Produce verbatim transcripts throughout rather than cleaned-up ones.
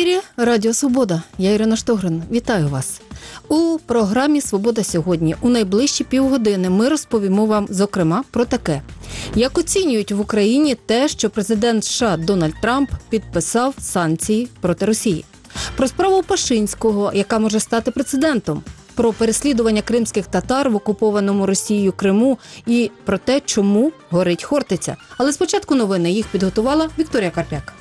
ефірі Радіо Свобода. Я Ірина Штогрин. Вітаю вас. У програмі «Свобода сьогодні» у найближчі півгодини ми розповімо вам, зокрема, про таке. Як оцінюють в Україні те, що президент США Дональд Трамп підписав санкції проти Росії. Про справу Пашинського, яка може стати прецедентом. Про переслідування кримських татар в окупованому Росією Криму і про те, чому горить Хортиця. Але спочатку новини. Їх підготувала Вікторія Карпяк.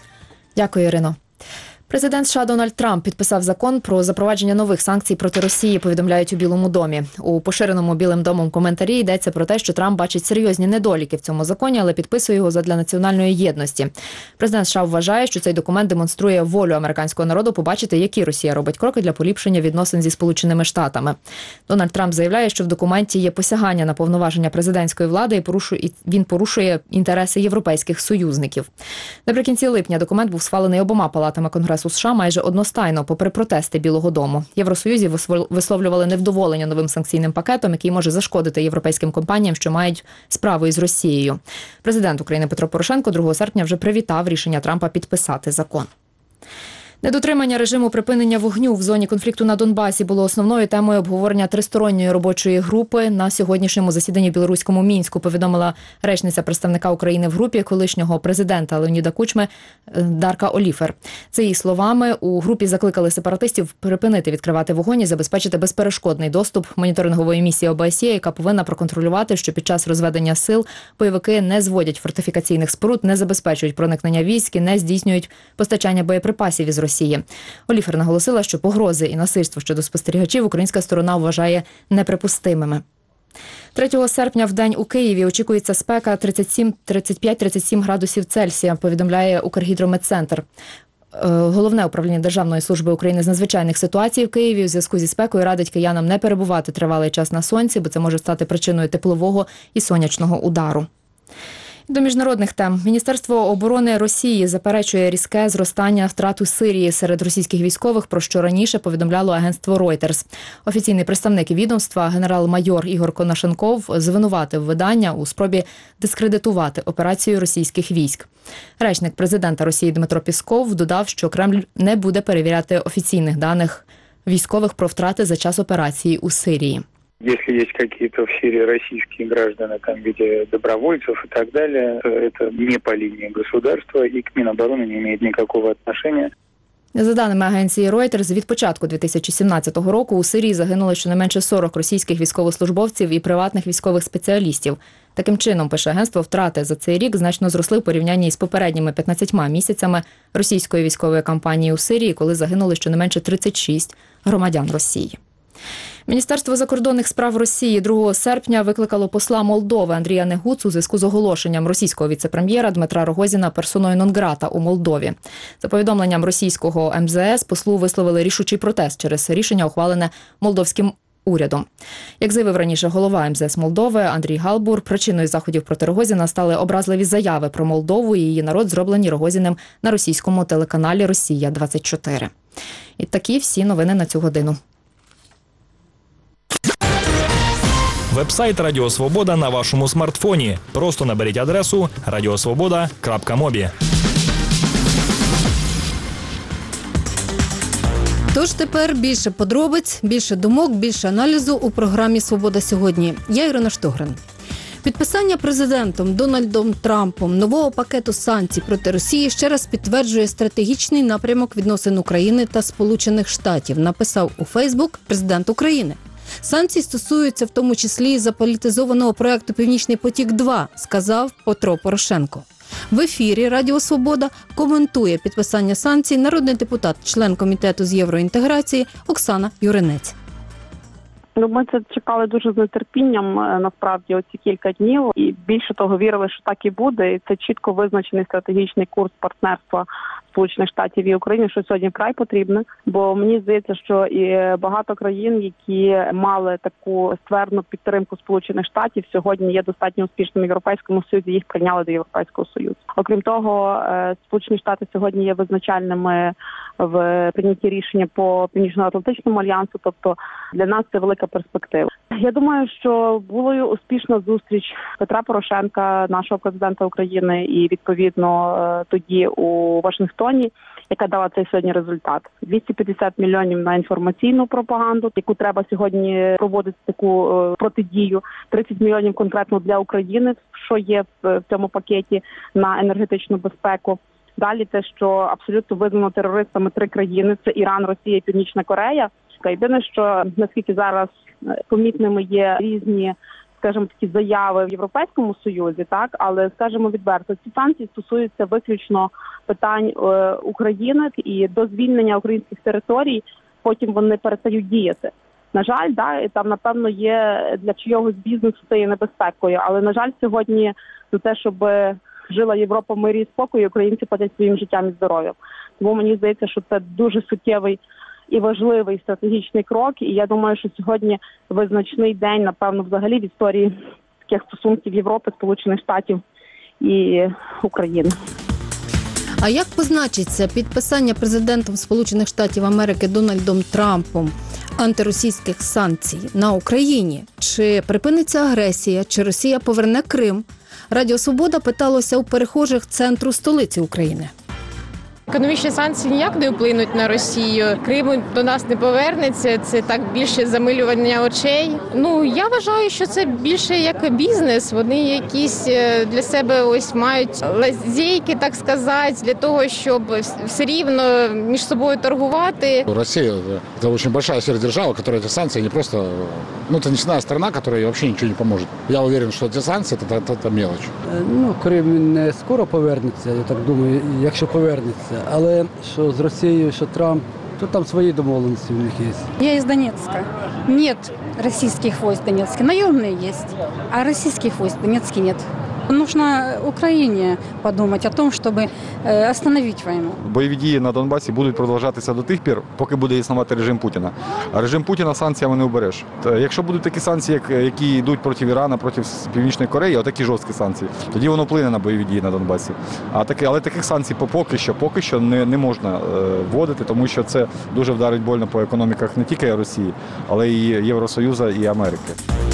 Дякую, Ірино. Президент США Дональд Трамп підписав закон про запровадження нових санкцій проти Росії, повідомляють у Білому домі. У поширеному Білим домом коментарі йдеться про те, що Трамп бачить серйозні недоліки в цьому законі, але підписує його задля національної єдності. Президент США вважає, що цей документ демонструє волю американського народу побачити, які Росія робить кроки для поліпшення відносин зі Сполученими Штатами. Дональд Трамп заявляє, що в документі є посягання на повноваження президентської влади і порушує, і він порушує інтереси європейських союзників. Наприкінці липня документ був схвалений обома палатами Конгресу США майже одностайно, попри протести Білого дому. В Євросоюзі висловлювали невдоволення новим санкційним пакетом, який може зашкодити європейським компаніям, що мають справу із Росією. Президент України Петро Порошенко другого серпня вже привітав рішення Трампа підписати закон. Недотримання режиму припинення вогню в зоні конфлікту на Донбасі було основною темою обговорення тристоронньої робочої групи на сьогоднішньому засіданні в білоруському Мінську, повідомила речниця представника України в групі колишнього президента Леоніда Кучми Дарка Оліфер. За її словами, у групі закликали сепаратистів припинити відкривати вогонь і забезпечити безперешкодний доступ моніторингової місії О Б С Є, яка повинна проконтролювати, що під час розведення сил бойовики не зводять фортифікаційних споруд, не забезпечують проникнення військ і не здійснюють постачання боєприпасів із Росії. Росії. Оліфер наголосила, що погрози і насильство щодо спостерігачів українська сторона вважає неприпустимими. третього серпня в день у Києві очікується спека тридцять сім, тридцять п'ять, тридцять сім градусів Цельсія, повідомляє Укргідрометцентр. Головне управління Державної служби України з надзвичайних ситуацій в Києві у зв'язку зі спекою радить киянам не перебувати тривалий час на сонці, бо це може стати причиною теплового і сонячного удару. До міжнародних тем. Міністерство оборони Росії заперечує різке зростання втрат у Сирії серед російських військових, про що раніше повідомляло агентство Reuters. Офіційний представник відомства генерал-майор Ігор Конашенков звинуватив видання у спробі дискредитувати операцію російських військ. Речник президента Росії Дмитро Пісков додав, що Кремль не буде перевіряти офіційних даних військових про втрати за час операції у Сирії. Если есть какие-то в Сирии российские граждане там, в виде добровольцев и так далее, то это не по линии государства и к Минобороны не имеет никакого отношения. За даними агенції Reuters, від початку дві тисячі сімнадцятого року у Сирії загинуло щонайменше сорок російських військовослужбовців і приватних військових спеціалістів. Таким чином, пише агентство, втрати за цей рік значно зросли в порівнянні із попередніми п'ятнадцятьма місяцями російської військової кампанії у Сирії, коли загинули щонайменше тридцять шість громадян Росії. Міністерство закордонних справ Росії другого серпня викликало посла Молдови Андрія Негуц у зв'язку з оголошенням російського віце-прем'єра Дмитра Рогозіна персоною нон-грата у Молдові. За повідомленням російського Ем Зе Ес, послу висловили рішучий протест через рішення, ухвалене молдовським урядом. Як заявив раніше голова Ем Зе Ес Молдови Андрій Галбур, причиною заходів проти Рогозіна стали образливі заяви про Молдову і її народ, зроблені Рогозіним на російському телеканалі Росія двадцять чотири. І такі всі новини на цю годину. Веб-сайт Радіо Свобода на вашому смартфоні. Просто наберіть адресу радіосвобода крапка мобі. Тож тепер більше подробиць, більше думок, більше аналізу у програмі «Свобода сьогодні». Я Ірина Штогрин. Підписання президентом Дональдом Трампом нового пакету санкцій проти Росії ще раз підтверджує стратегічний напрямок відносин України та Сполучених Штатів, написав у Фейсбук президент України. Санкції стосуються в тому числі і заполітизованого проекту «Північний потік-два», сказав Петро Порошенко. В ефірі Радіо Свобода коментує підписання санкцій народний депутат, член комітету з євроінтеграції Оксана Юринець. Ну, ми це чекали дуже з нетерпінням, насправді, оці кілька днів. І більше того, вірили, що так і буде. І це чітко визначений стратегічний курс партнерства Сполучених Штатів і України, що сьогодні вкрай потрібне. Бо мені здається, що і багато країн, які мали таку ствердну підтримку Сполучених Штатів, сьогодні є достатньо успішними в Європейському Союзі, їх прийняли до Європейського Союзу. Окрім того, Сполучені Штати сьогодні є визначальними в прийнятті рішення по Північно-Атлантичному альянсу, тобто для нас це велика перспектива. Я думаю, що була успішна зустріч Петра Порошенка, нашого президента України, і відповідно тоді у Вашингтоні Вашингтоні, яка дала цей сьогодні результат. двісті п'ятдесят мільйонів на інформаційну пропаганду, яку треба сьогодні проводити таку е, протидію, тридцять мільйонів конкретно для України, що є в, в цьому пакеті на енергетичну безпеку. Далі те, що абсолютно визнано терористами три країни – це Іран, Росія і Північна Корея. Єдине, що наскільки зараз помітними є різні, скажімо, такі заяви в Європейському Союзі, так, але, скажімо відверто, ці санкції стосуються виключно питань е, України, і до звільнення українських територій потім вони перестають діяти. На жаль, да, і там, напевно, є для чийогось бізнесу це є небезпекою, але, на жаль, сьогодні за те, щоб жила Європа в мирі і спокої, українці платять своїм життям і здоров'ям. Тому мені здається, що це дуже суттєвий і важливий стратегічний крок, і я думаю, що сьогодні визначний день, напевно, взагалі в історії таких стосунків Європи, Сполучених Штатів і України. А як позначиться підписання президентом Сполучених Штатів Америки Дональдом Трампом антиросійських санкцій на Україні? Чи припиниться агресія, чи Росія поверне Крим? Радіо Свобода питалося у перехожих центру столиці України. Економічні санкції ніяк не вплинуть на Росію. Крим до нас не повернеться. Це так більше замилювання очей. Ну я вважаю, що це більше як бізнес. Вони якісь для себе ось мають лазейки, так сказати, для того, щоб все рівно між собою торгувати. Росія – це дуже велика сверхдержава, яка ці санкції не просто, ну це нічна сторона, яка взагалі нічого не допоможе. Я уверен, що ці санкції – це, це мелочь. Ну Крим не скоро повернеться, я так думаю, якщо повернеться. Але що з Росією, що Трамп, то там свої домовленості у них є. Я из Донецка. Нет российских войск в Донецке. Наемные есть, а российских войск в Донецке нет. Нужно Україні подумати о том, щоб остановити війну. Бойові дії на Донбасі будуть продовжатися до тих пір, поки буде існувати режим Путіна. А режим Путіна санкціями не убереш. Якщо будуть такі санкції, які йдуть проти Ірана, проти Північної Кореї, отакі жорсткі санкції, тоді воно вплине на бойові дії на Донбасі. А таки, але таких санкцій поки що, поки що не, не можна вводити, тому що це дуже вдарить больно по економіках не тільки Росії, але і Євросоюзу і Америки.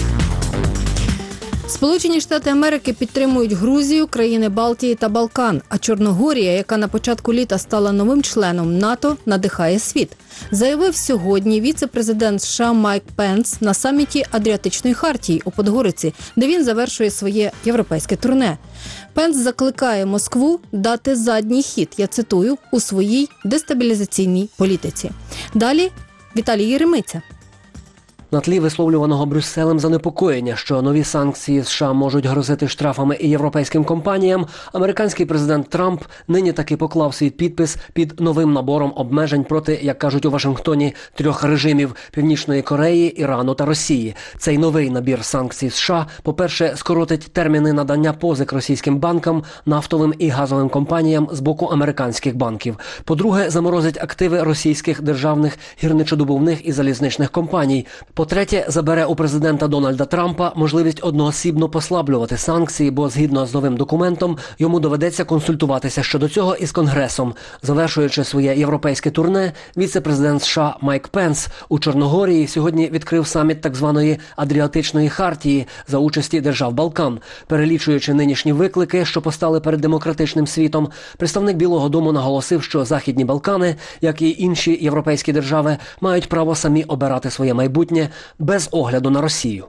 Сполучені Штати Америки підтримують Грузію, країни Балтії та Балкан, а Чорногорія, яка на початку літа стала новим членом НАТО, надихає світ. Заявив сьогодні віце-президент США Майк Пенс на саміті Адріатичної хартії у Подгориці, де він завершує своє європейське турне. Пенс закликає Москву дати задній хід, я цитую, у своїй дестабілізаційній політиці. Далі Віталій Єремиця. На тлі висловлюваного Брюсселем занепокоєння, що нові санкції США можуть грозити штрафами і європейським компаніям, американський президент Трамп нині таки поклав свій підпис під новим набором обмежень проти, як кажуть у Вашингтоні, трьох режимів – Північної Кореї, Ірану та Росії. Цей новий набір санкцій США, по-перше, скоротить терміни надання позик російським банкам, нафтовим і газовим компаніям з боку американських банків. По-друге, заморозить активи російських державних гірничодобувних і залізничних компаній. По-третє, забере у президента Дональда Трампа можливість одноосібно послаблювати санкції, бо згідно з новим документом йому доведеться консультуватися щодо цього із Конгресом. Завершуючи своє європейське турне, віце-президент США Майк Пенс у Чорногорії сьогодні відкрив саміт так званої Адріатичної хартії за участі держав Балкан. Перелічуючи нинішні виклики, що постали перед демократичним світом, представник Білого дому наголосив, що Західні Балкани, як і інші європейські держави, мають право самі обирати своє майбутнє без огляду на Росію.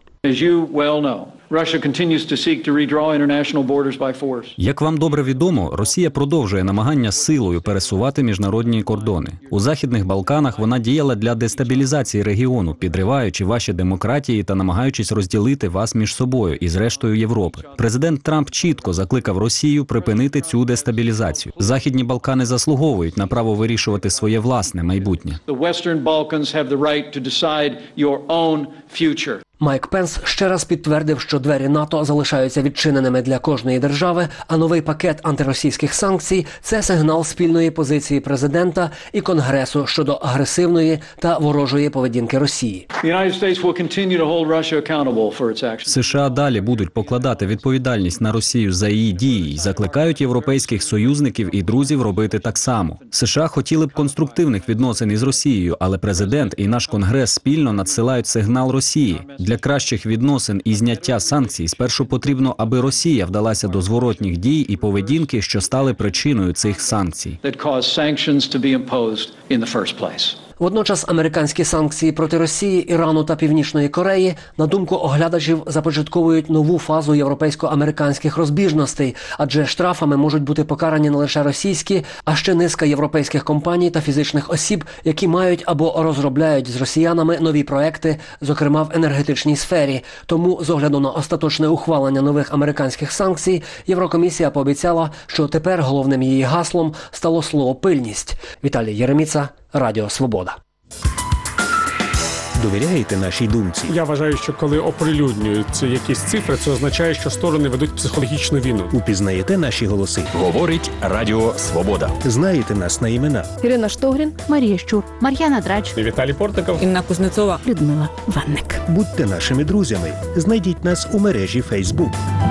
Як вам добре відомо, Росія продовжує намагання силою пересувати міжнародні кордони. У Західних Балканах вона діяла для дестабілізації регіону, підриваючи ваші демократії та намагаючись розділити вас між собою і з рештою Європи. Президент Трамп чітко закликав Росію припинити цю дестабілізацію. Західні Балкани заслуговують на право вирішувати своє власне майбутнє. Майк Пенс ще раз підтвердив, що двері НАТО залишаються відчиненими для кожної держави, а новий пакет антиросійських санкцій – це сигнал спільної позиції президента і Конгресу щодо агресивної та ворожої поведінки Росії. США далі будуть покладати відповідальність на Росію за її дії і закликають європейських союзників і друзів робити так само. США хотіли б конструктивних відносин із Росією, але президент і наш Конгрес спільно надсилають сигнал Росії. Для Для кращих відносин і зняття санкцій спершу потрібно, аби Росія вдалася до зворотніх дій і поведінки, що стали причиною цих санкцій. Водночас американські санкції проти Росії, Ірану та Північної Кореї, на думку оглядачів, започатковують нову фазу європейсько-американських розбіжностей, адже штрафами можуть бути покарані не лише російські, а ще низка європейських компаній та фізичних осіб, які мають або розробляють з росіянами нові проекти, зокрема в енергетичній сфері. Тому, з огляду на остаточне ухвалення нових американських санкцій, Єврокомісія пообіцяла, що тепер головним її гаслом стало слово «пильність». Віталій Єреміца, Радіо Свобода. Довіряєте нашій думці? Я вважаю, що коли оприлюднюються якісь цифри, це означає, що сторони ведуть психологічну війну. Упізнаєте наші голоси? Говорить Радіо Свобода. Знаєте нас на імена? Ірина Штогрін, Марія Щур, Мар'яна Драч, Віталій Портников, Інна Кузнецова, Людмила Ванник. Будьте нашими друзями. Знайдіть нас у мережі Фейсбук.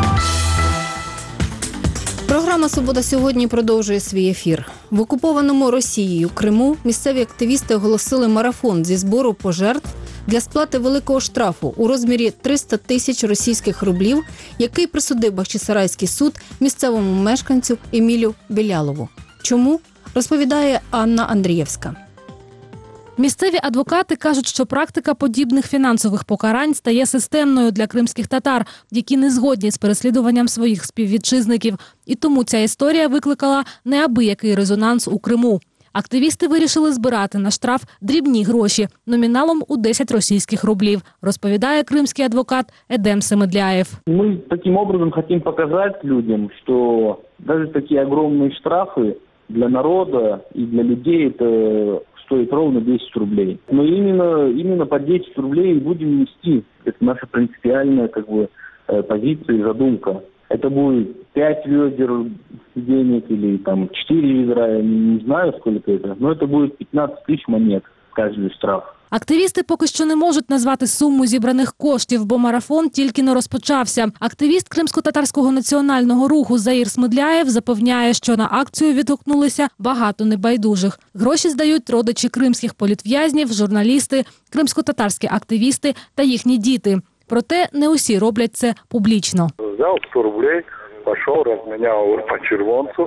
Програма «Свобода сьогодні» продовжує свій ефір. В окупованому Росією Криму місцеві активісти оголосили марафон зі збору пожертв для сплати великого штрафу у розмірі триста тисяч російських рублів, який присудив Бахчисарайський суд місцевому мешканцю Емілю Білялову. Чому? Розповідає Анна Андрієвська. Місцеві адвокати кажуть, що практика подібних фінансових покарань стає системною для кримських татар, які не згодні з переслідуванням своїх співвітчизників. І тому ця історія викликала неабиякий резонанс у Криму. Активісти вирішили збирати на штраф дрібні гроші номіналом у десять російських рублів, розповідає кримський адвокат Едем Семедляєв. Ми таким образом хочемо показати людям, що навіть такі огромні штрафи для народу і для людей – це стоит ровно десять рублей. Но именно, именно по десять рублей будем нести. Это наша принципиальная как бы, позиция и задумка. Это будет пять ведер денег или там четыре ведра, я не знаю сколько это, но это будет пятнадцать тысяч монет каждый штраф. Активісти поки що не можуть назвати суму зібраних коштів, бо марафон тільки не розпочався. Активіст Кримсько-татарського національного руху Заїр Смедляєв запевняє, що на акцію відгукнулися багато небайдужих. Гроші здають родичі кримських політв'язнів, журналісти, кримсько-татарські активісти та їхні діти. Проте не усі роблять це публічно. Взяв сто рублей, пішов, розміняв по червонцю,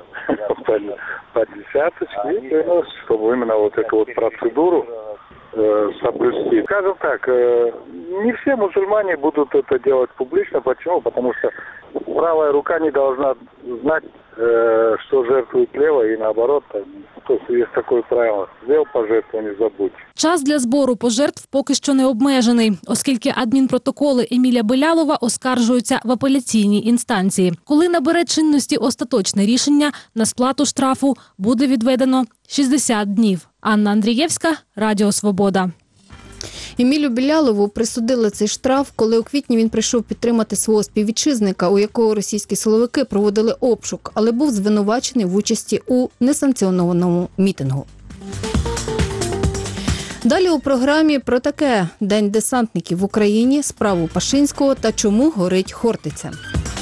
по десяточке, щоб іменно вот эту вот процедуру соблюсти. Скажем так, не все мусульмане будут это делать публично. Почему? Потому что правая рука не должна знать, что жертвует левая, и наоборот. То есть есть такое правило. Сделал пожертву, не забудь. Час для збору пожертв поки що не обмежений, оскільки адмінпротоколи Еміля Білялова оскаржуються в апеляційній інстанції. Коли набере чинності остаточне рішення, на сплату штрафу буде відведено шістдесят днів. Анна Андрієвська, Радіо Свобода. Емілю Білялову присудили цей штраф, коли у квітні він прийшов підтримати свого співвітчизника, у якого російські силовики проводили обшук, але був звинувачений в участі у несанкціонованому мітингу. Далі у програмі про таке: День десантників в Україні, справу Пашинського та чому горить Хортиця.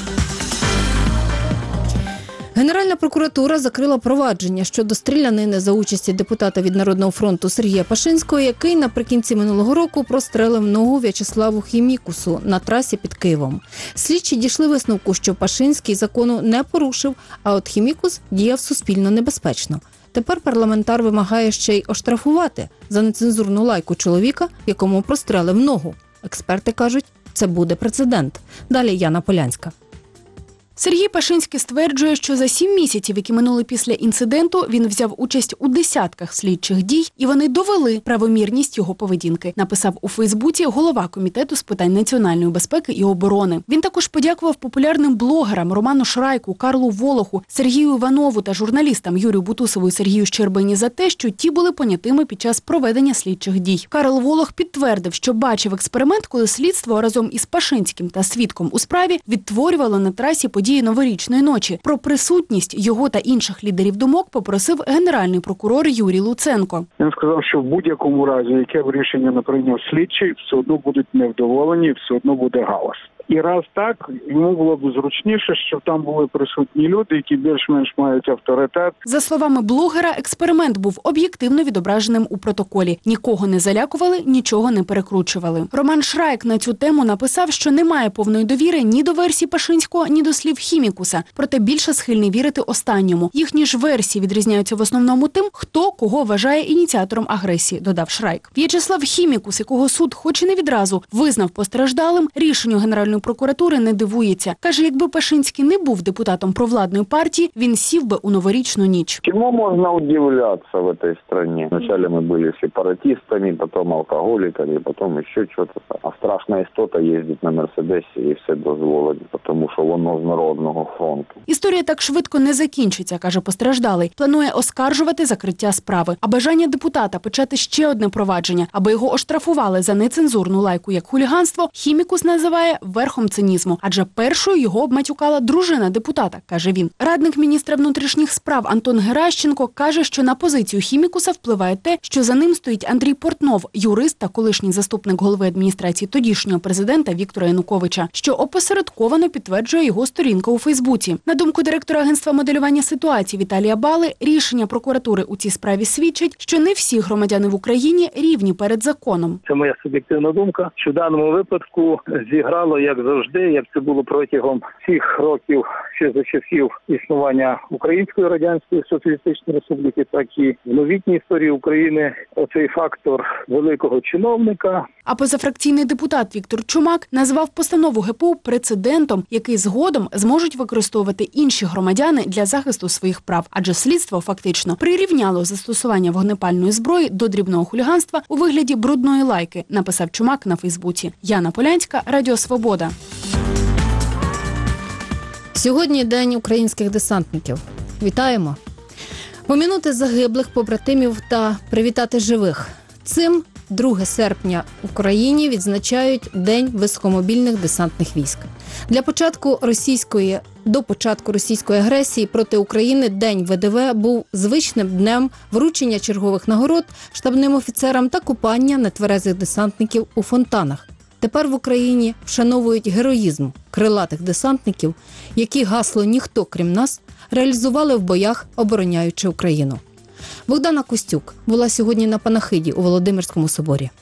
Генеральна прокуратура закрила провадження щодо стрілянини за участі депутата від Народного фронту Сергія Пашинського, який наприкінці минулого року прострелив ногу В'ячеславу Хімікусу на трасі під Києвом. Слідчі дійшли висновку, що Пашинський закону не порушив, а от Хімікус діяв суспільно небезпечно. Тепер парламентар вимагає ще й оштрафувати за нецензурну лайку чоловіка, якому прострелив ногу. Експерти кажуть, це буде прецедент. Далі Яна Полянська. Сергій Пашинський стверджує, що за сім місяців, які минули після інциденту, він взяв участь у десятках слідчих дій, і вони довели правомірність його поведінки, написав у Фейсбуці голова Комітету з питань національної безпеки і оборони. Він також подякував популярним блогерам Роману Шрайку, Карлу Волоху, Сергію Іванову та журналістам Юрію Бутусову і Сергію Щербині за те, що ті були понятими під час проведення слідчих дій. Карл Волох підтвердив, що бачив експеримент, коли слідство разом із Пашинським та свідком у справі відтворювало на трасі події події новорічної ночі. Про присутність його та інших лідерів думок попросив генеральний прокурор Юрій Луценко. Він сказав, що в будь-якому разі, яке б рішення не прийняв слідчий, все одно будуть невдоволені, все одно буде галас. І раз так, йому було б зручніше, щоб там були присутні люди, які більш-менш мають авторитет. За словами блогера, експеримент був об'єктивно відображеним у протоколі. Нікого не залякували, нічого не перекручували. Роман Шрайк на цю тему написав, що немає повної довіри ні до версії Пашинського, ні до слів Хімікуса. Проте більше схильний вірити останньому. Їхні ж версії відрізняються в основному тим, хто кого вважає ініціатором агресії, додав Шрайк. В'ячеслав Хімікус, якого суд, хоч і не відразу, визнав постраждалим, рішенню Генеральної прокуратури не дивується. Каже, якби Пашинський не був депутатом провладної партії, він сів би у новорічну ніч. Чому можна удивлятися в цій країні? Вначале ми були сепаратистами, потім алкоголіками, потім ще щось. А страшна істота їздить на Мерседесі і все дозволить, тому що воно з Народного фронту. Історія так швидко не закінчиться, каже постраждалий. Планує оскаржувати закриття справи. А бажання депутата почати ще одне провадження, аби його оштрафували за нецензурну лайку як хуліганство, Хімікус називає верхом цинізму. Адже першою його обматюкала дружина депутата, каже він. Радник міністра внутрішніх справ Антон Геращенко каже, що на позицію Хімікуса впливає те, що за ним стоїть Андрій Портнов, юрист та колишній заступник голови адміністрації тодішнього президента Віктора Януковича, що опосередковано підтверджує його сторінка у Фейсбуці. На думку директора агентства моделювання ситуацій Віталія Бали, рішення прокуратури у цій справі свідчить, що не всі громадяни в Україні рівні перед законом. Це моя суб'єктивна думка, що в даному випадку зіграло, як завжди, як це було протягом всіх років, ще за часів існування Української Радянської Соціалістичної Республіки, так і в новітній історії України, оцей фактор великого чиновника. А позафракційний депутат Віктор Чумак назвав постанову ГПУ прецедентом, який згодом зможуть використовувати інші громадяни для захисту своїх прав. Адже слідство фактично прирівняло застосування вогнепальної зброї до дрібного хуліганства у вигляді брудної лайки, написав Чумак на Фейсбуці. Яна Полянська, Радіо Свобода. Сьогодні День українських десантників. Вітаємо! Помінути загиблих побратимів та привітати живих. Цим друге серпня в Україні відзначають День високомобільних десантних військ. Для початку російської, до початку російської агресії проти України День ВДВ був звичним днем вручення чергових нагород штабним офіцерам та купання нетверезих десантників у фонтанах. Тепер в Україні вшановують героїзм крилатих десантників, які гасло «Ніхто, крім нас» реалізували в боях, обороняючи Україну. Богдана Костюк була сьогодні на панахиді у Володимирському соборі.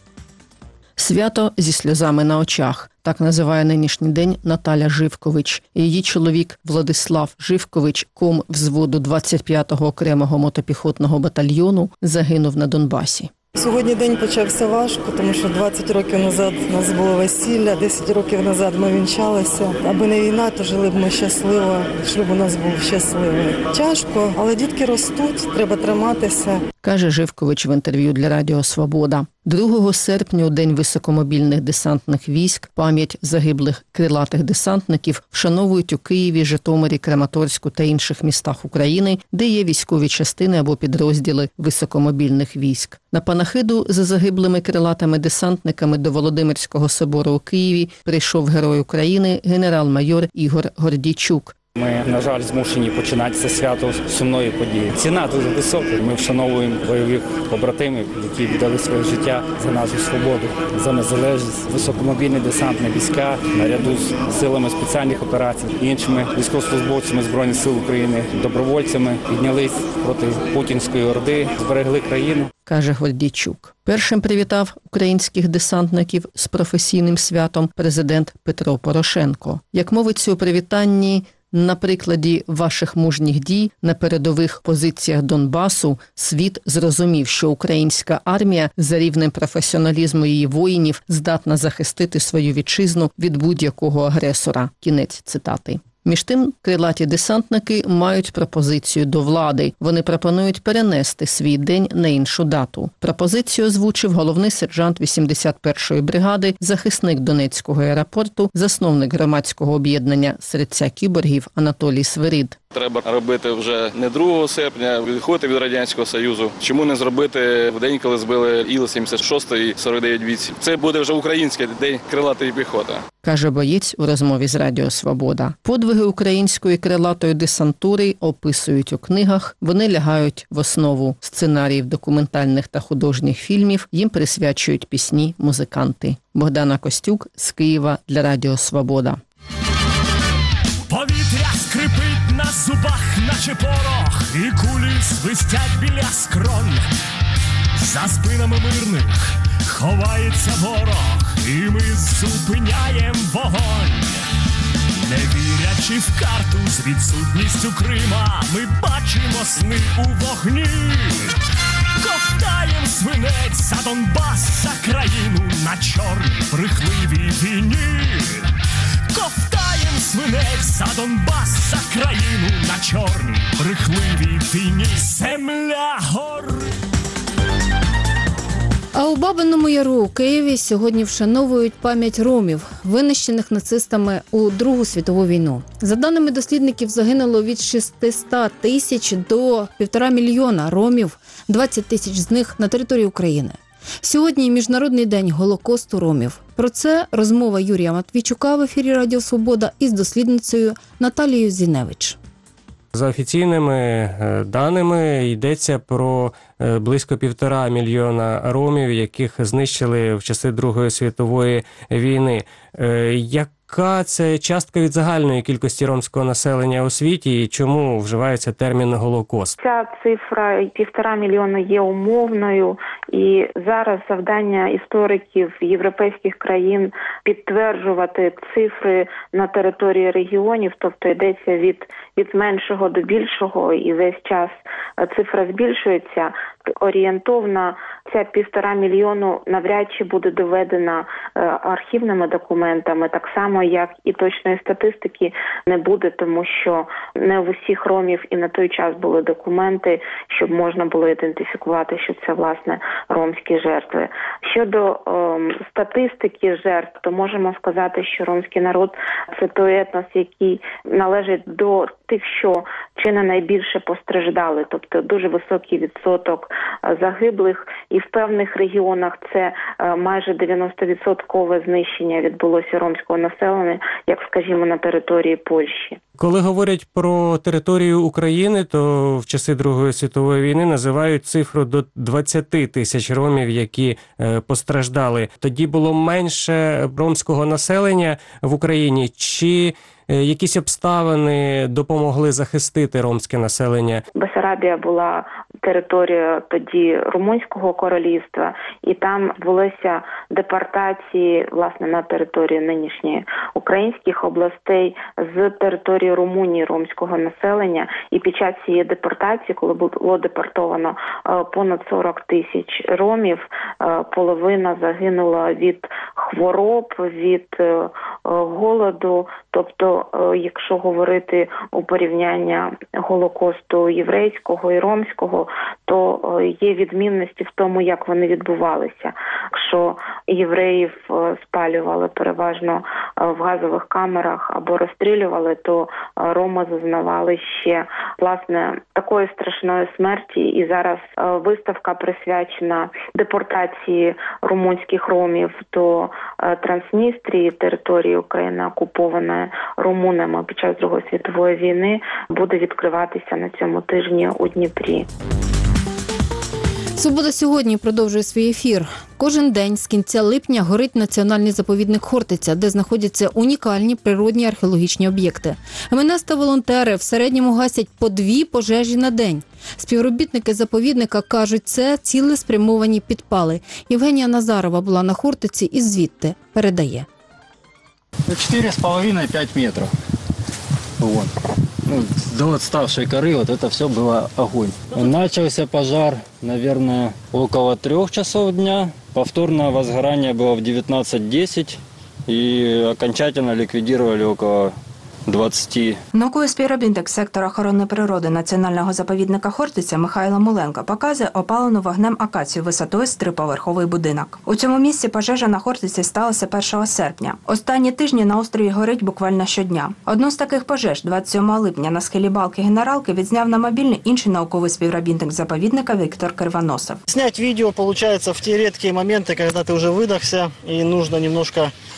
Свято зі сльозами на очах. Так називає нинішній день Наталя Живкович. Її чоловік Владислав Живкович, ком взводу двадцять п'ятого окремого мотопіхотного батальйону, загинув на Донбасі. Сьогодні день почався важко, тому що двадцять років назад у нас було весілля, десять років назад ми вінчалися. Аби не війна, то жили б ми щасливо, шлюб у нас був щасливий. Тяжко, але дітки ростуть, треба триматися. Каже Живкович в інтерв'ю для Радіо Свобода. другого серпня, у День високомобільних десантних військ, пам'ять загиблих крилатих десантників вшановують у Києві, Житомирі, Краматорську та інших містах України, де є військові частини або підрозділи високомобільних військ. На панахиду за загиблими крилатими десантниками до Володимирського собору у Києві прийшов герой України генерал-майор Ігор Гордійчук. Ми, на жаль, змушені починати це свято з сумної події. Ціна дуже висока. Ми вшановуємо бойових побратимів, які віддали своє життя за нашу свободу, за незалежність. Високомобільні десантні війська наряду з силами спеціальних операцій, іншими військовослужбовцями Збройних сил України, добровольцями піднялись проти путінської орди, зберегли країну. Каже Гордійчук. Першим привітав українських десантників з професійним святом президент Петро Порошенко. Як мовиться у привітанні, на прикладі ваших мужніх дій на передових позиціях Донбасу світ зрозумів, що українська армія за рівнем професіоналізму її воїнів здатна захистити свою вітчизну від будь-якого агресора. Кінець цитати. Між тим, крилаті десантники мають пропозицію до влади. Вони пропонують перенести свій день на іншу дату. Пропозицію озвучив головний сержант вісімдесят першої бригади, захисник Донецького аеропорту, засновник громадського об'єднання «Серця кіборгів» Анатолій Свирид. Треба робити вже не другого серпня, відходити від Радянського Союзу. Чому не зробити в день, коли збили Іл сімдесят шість і сорок дев'ять вісім? Це буде вже український день крилатої піхоти. каже боєць у розмові з Радіо Свобода. Подвиги української крилатої десантури описують у книгах, вони лягають в основу сценаріїв документальних та художніх фільмів, їм присвячують пісні музиканти. Богдана Костюк з Києва для Радіо Свобода. Повітря скрипить на зубах, наче порох, і кулі свистять біля скронь. За спинами мирних ховається ворог, і ми зупиняєм вогонь. Не вірячи в карту з відсутністю Крима, ми бачимо сни у вогні. Ковтаєм свинець за Донбас, за країну на чорній брехливій війні. Ковтаєм свинець за Донбас, за країну на чорній брехливій війні. Земля горить. А у Бабиному Яру у Києві сьогодні вшановують пам'ять ромів, винищених нацистами у Другу світову війну. За даними дослідників, загинуло від шістсот тисяч до півтора мільйона ромів, двадцять тисяч з них на території України. Сьогодні Міжнародний день Голокосту ромів. Про це розмова Юрія Матвійчука в ефірі Радіо Свобода із дослідницею Наталією Зіневич. За офіційними даними йдеться про близько півтора мільйона ромів, яких знищили в часи Другої світової війни. Яка це частка від загальної кількості ромського населення у світі і чому вживається термін «Голокост»? Ця цифра півтора мільйона є умовною, і зараз завдання істориків європейських країн підтверджувати цифри на території регіонів, тобто йдеться від, від меншого до більшого, і весь час цифра збільшується. Орієнтовно ця півтора мільйону навряд чи буде доведена е, архівними документами, так само як і точної статистики не буде, тому що не в усіх ромів і на той час були документи, щоб можна було ідентифікувати, що це, власне, ромські жертви. Щодо е, статистики жертв, то можемо сказати, що ромський народ – це той етнос, який належить до тих, що чи не найбільше постраждали, тобто дуже високий відсоток загиблих, і в певних регіонах це майже дев'яносто відсотків знищення відбулося ромського населення, як, скажімо, на території Польщі. Коли говорять про територію України, то в часи Другої світової війни називають цифру до двадцять тисяч ромів, які постраждали. Тоді було менше ромського населення в Україні, чи якісь обставини допомогли захистити ромське населення? Бессарабія була територією тоді Румунського королівства, і там відбулися депортації, власне, на території нинішньої українських областей з території Румунії ромського населення. І під час цієї депортації, коли було депортовано понад сорок тисяч ромів, половина загинула від хвороб, від голоду. Тобто, якщо говорити у порівняння Голокосту єврейського і ромського, то є відмінності в тому, як вони відбувалися. Якщо євреїв спалювали переважно в газових камерах або розстрілювали, то роми зазнавали ще, власне, такої страшної смерті. І зараз виставка присвячена депортації румунських ромів до Трансністрії, території України, окупованої румунами під час Другої світової війни, буде відкриватися на цьому тижні у Дніпрі. «Свобода сьогодні» продовжує свій ефір. Кожен день з кінця липня горить національний заповідник Хортиця, де знаходяться унікальні природні археологічні об'єкти. ем ен ес та волонтери в середньому гасять по дві пожежі на день. Співробітники заповідника кажуть, це цілеспрямовані підпали. Євгенія Назарова була на Хортиці і звідти передає. четыре с половиной - пять метров. Вот. Ну, до отставшей коры вот это все было огонь. Начался пожар, наверное, около трех часов дня. Повторное возгорание было в девятнадцать десять. И окончательно ликвидировали около двадцяти. Науковий співробітник сектора охорони природи Національного заповідника Хортиця Михайло Муленко показує опалену вогнем акацію висотою з триповерховий будинок. У цьому місці пожежа на Хортиці сталася першого серпня. Останні тижні на острові горить буквально щодня. Одну з таких пожеж двадцять сьомого липня на схилі балки Генералки відзняв на мобільний інший науковий співробітник заповідника Віктор Кривоносов. Снять видео получается в те редкие моменты, когда ты уже выдохся и нужно немножко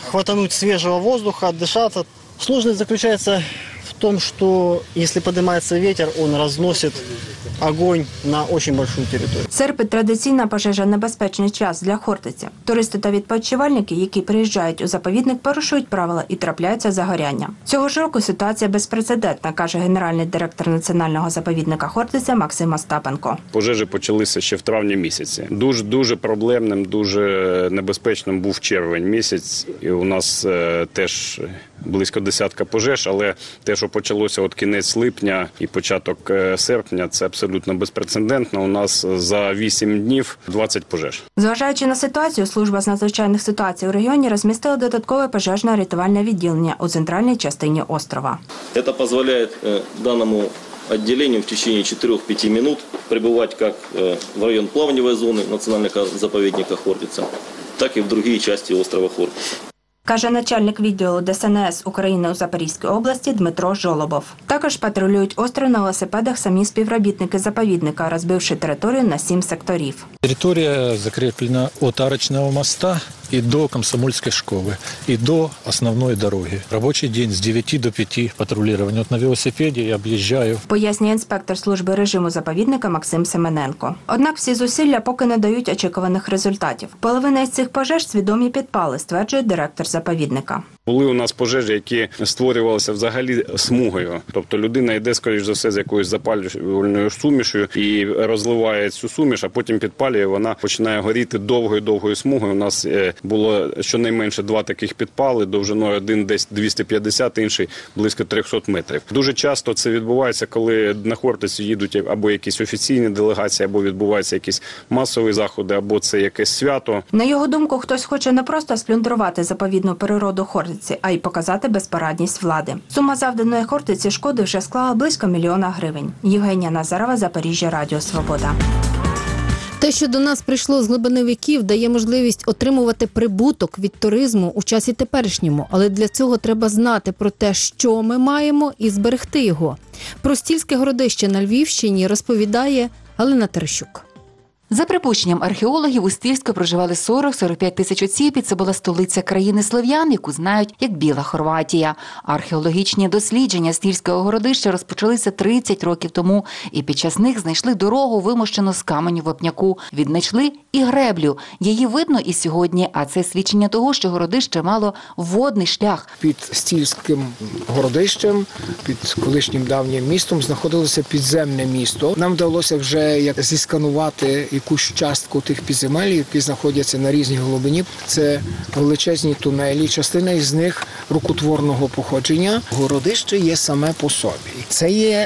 хватануть свежего воздуха, отдышаться. Сложность заключается в том, что если поднимается ветер, он разносит огонь на очень большую територію. Серпень – традиційна пожежонебезпечний час для Хортиці. Туристи та відпочивальники, які приїжджають у заповідник, порушують правила і трапляються загоряння. Цього ж року ситуація безпрецедентна, каже генеральний директор Національного заповідника Хортиця Максим Остапенко. Пожежі почалися ще в травні місяці. Дуже-дуже проблемним, дуже небезпечним був червень місяць. І у нас е, теж близько десятка пожеж, але те, що почалося от кінець липня і початок серпня, це абсолютно безпрецедентно. У нас за вісім днів двадцять пожеж. Зважаючи на ситуацію, служба з надзвичайних ситуацій у регіоні розмістила додаткове пожежно-рятувальне відділення у центральній частині острова. Це дозволяє даному отделению в течение четырёх-пяти минут прибывать как в район плавневой зоны национального заповедника Хортица, так и в другие части острова Хортица. Каже начальник відділу Де Ес Ен Ес України у Запорізькій області Дмитро Жолобов. Також патрулюють острів на велосипедах самі співробітники заповідника, розбивши територію на сім секторів. Територія закріплена від Арочного моста і до Комсомольської школи, і до основної дороги. Робочий день з дев'яти до п'яти патрулювання. От на велосипеді я об'їжджаю. Пояснює інспектор служби режиму заповідника Максим Семененко. Однак всі зусилля поки не дають очікуваних результатів. Половина із цих пожеж – свідомі підпали, стверджує директор заповідника. Були у нас пожежі, які створювалися взагалі смугою. Тобто людина йде, скоріш за все, з якоюсь запалювальною сумішю і розливає цю суміш, а потім підпалює, вона починає горіти довгою-довгою смугою. У нас було щонайменше два таких підпали, довжиною один десь двісті п'ятдесят, інший близько триста метрів. Дуже часто це відбувається, коли на Хортицю їдуть або якісь офіційні делегації, або відбуваються якісь масові заходи, або це якесь свято. На його думку, хтось хоче не просто сплюндрувати заповідну природу Хортиці, а й показати безпорадність влади. Сума завданої Хортиці шкоди вже склала близько мільйона гривень. Євгенія Назарова, Запоріжжя, Радіо Свобода. Те, що до нас прийшло з глибини віків, дає можливість отримувати прибуток від туризму у часі теперішньому. Але для цього треба знати про те, що ми маємо, і зберегти його. Про Стільське городище на Львівщині розповідає Галина Терещук. За припущенням археологів, у Стільську проживали сорок-сорок п'ять тисяч осіб, і це була столиця країни слов'ян, яку знають як Біла Хорватія. Археологічні дослідження Стільського городища розпочалися тридцять років тому, і під час них знайшли дорогу, вимощену з каменю вапняку. Віднайшли і греблю. Її видно і сьогодні, а це свідчення того, що городище мало водний шлях. Під Стільським городищем, під колишнім давнім містом, знаходилося підземне місто. Нам вдалося вже як зісканувати якусь частку тих підземель, які знаходяться на різній глибині. Це величезні тунелі, частина із них рукотворного походження. Городище є саме по собі. Це є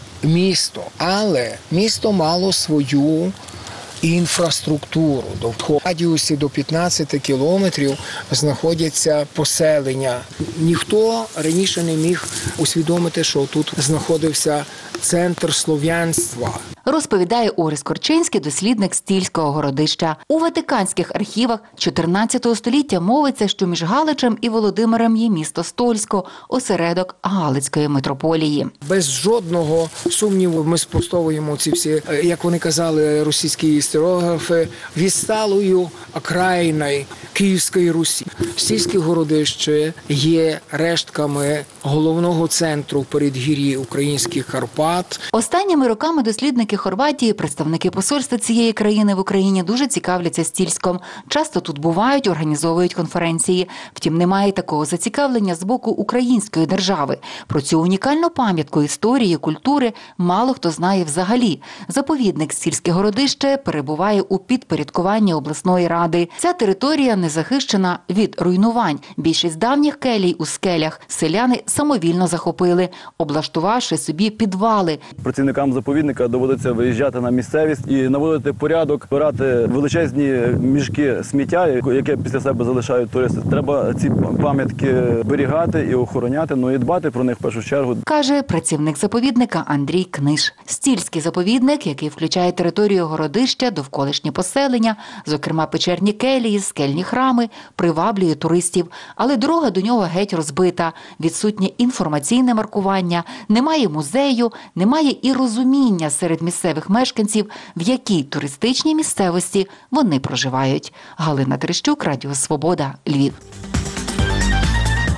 місто, але місто мало свою інфраструктуру. В радіусі до п'ятнадцяти кілометрів знаходяться поселення. Ніхто раніше не міг усвідомити, що тут знаходився центр слов'янства. Розповідає Орис Корчинський, дослідник Стільського городища. У ватиканських архівах чотирнадцятого століття мовиться, що між Галичем і Володимиром є місто Стольсько, осередок Галицької митрополії. Без жодного сумніву ми спростовуємо ці всі, як вони казали, російські історіографи, відсталою окраїною Київської Русі. Стільське городище є рештками головного центру передгір'ї українських Карпат. Останніми роками дослідники Хорватії, представники посольства цієї країни в Україні дуже цікавляться Стільськом. Часто тут бувають, організовують конференції. Втім, немає такого зацікавлення з боку української держави. Про цю унікальну пам'ятку історії, культури мало хто знає взагалі. Заповідник Стільське городище перебуває у підпорядкуванні обласної ради. Ця територія не захищена від руйнувань. Більшість давніх келій у скелях селяни самовільно захопили, облаштувавши собі підвали. Працівникам заповідника доводиться виїжджати на місцевість і наводити порядок, збирати величезні мішки сміття, яке після себе залишають туристи. Треба ці пам'ятки зберігати і охороняти, ну і дбати про них в першу чергу. Каже працівник заповідника Андрій Книж. Стільський заповідник, який включає територію городища, довколишні поселення, зокрема печерні келії, скельні храми, приваблює туристів. Але дорога до нього геть розбита. Відсутнє інформаційне маркування, немає музею, немає і розуміння серед місцевих мешканців, в якій туристичній місцевості вони проживають. Галина Терещук, Радіо Свобода, Львів.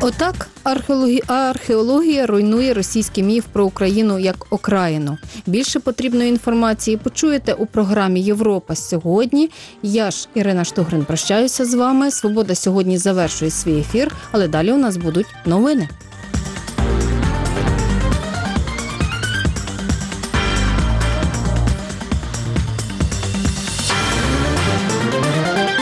Отак археологія, археологія руйнує російський міф про Україну як окраїну. Більше потрібної інформації почуєте у програмі «Європа сьогодні». Я ж, Ірина Штогрин, прощаюся з вами. «Свобода сьогодні» завершує свій ефір, але далі у нас будуть новини.